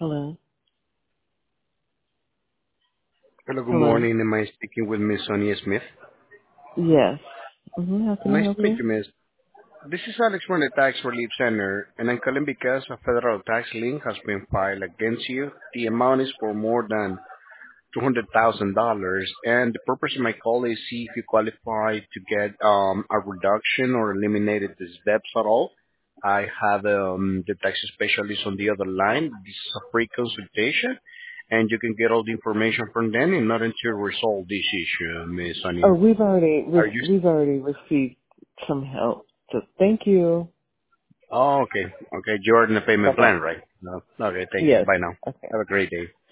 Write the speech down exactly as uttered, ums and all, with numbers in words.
Hello. Hello, good Hello. morning. Am I speaking with Miss Sonia Smith? Yes. Mm-hmm. How can I Nice help to meet you? you, Miss. This is Alex from the Tax Relief Center, and I'm calling because a federal tax lien has been filed against you. The amount is for more than two hundred thousand dollars, and the purpose of my call is see if you qualify to get um, a reduction or eliminated these debts at all. I have um, the tax specialist on the other line. This is a free consultation, and you can get all the information from them in order to resolve this issue, Miss Sonia. Oh, we've already Are re- you? we've already received some help. So thank you. Oh, okay. Okay, you're in the Bye payment bye. plan, right? No. Okay, thank you. Yes. Bye now. Okay. Have a great day.